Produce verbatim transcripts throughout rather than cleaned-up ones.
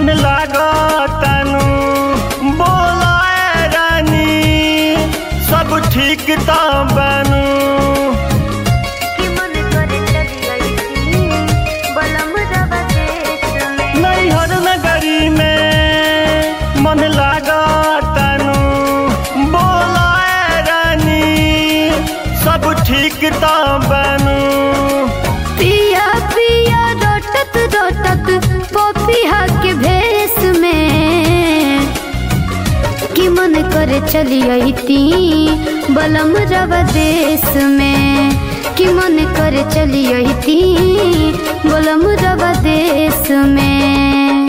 मन लागतानु बोलाए रानी सब ठीक ता बनू नैहर नगरी में मन लागतानु बोलाए रानी सब ठीक ता बनू पिया पिया रोटत रोटत पपिया के भेस में कि मन करे चली अइती बलम रवा देश में कि मन करे चली अइती बलम रवा देश में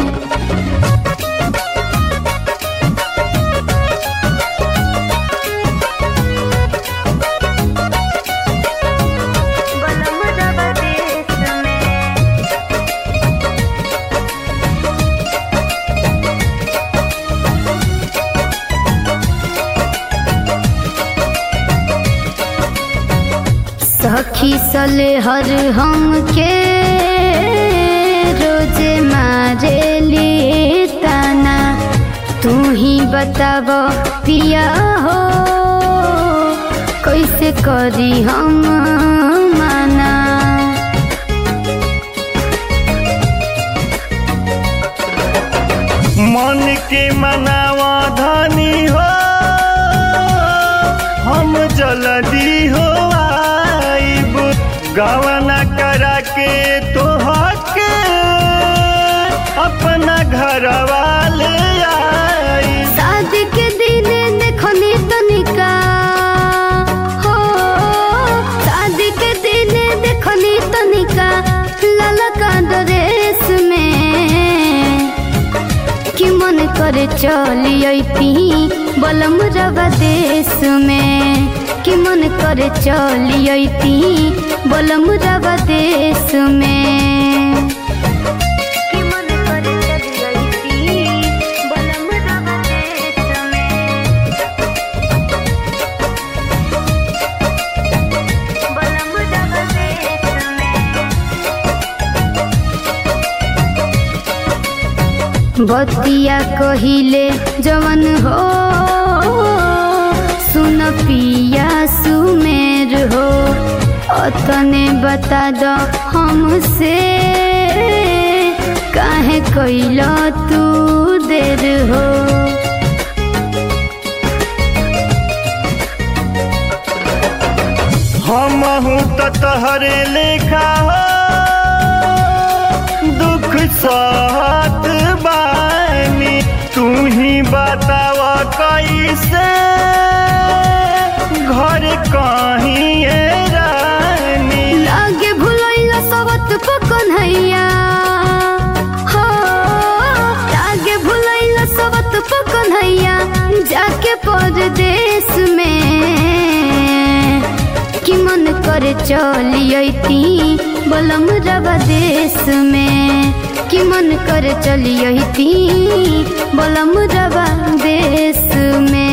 सखी सले हर हम के रोजे मारे ली ताना तू ही बताब पिया हो कैसे करी हम माना मन के मनावा धनी हो हम जल्दी हो गवाना करा के तो हके अपना घर वाले आई शादी के दिन देखनी तनिका हो शादी के दिन देखनी तनिका ललका ड्रेस में कि मन करे चली अइती बलम रवा देश में कि मन करे चली अइती बलम रवा देश में कि मन करे चली अइती बलम रवा देश में बलम रवा देश में बतिया कहिले जवन हो सुन पिया सुमेर हो अतने बता दो हमसे काहे कैला तू देर हो हम हूँ तो तहरे लेखा हो दुख साथ बानी तू ही बतावा कैसे घर कहीं रानी लागे भुलैला सबत पकन हैया हो लागे भुलैला सबत पकन हैया जाके परदेश में कि मन करे चली अइती बलम रवा देश में कि मन करे चली अइती बलम रवा देश में।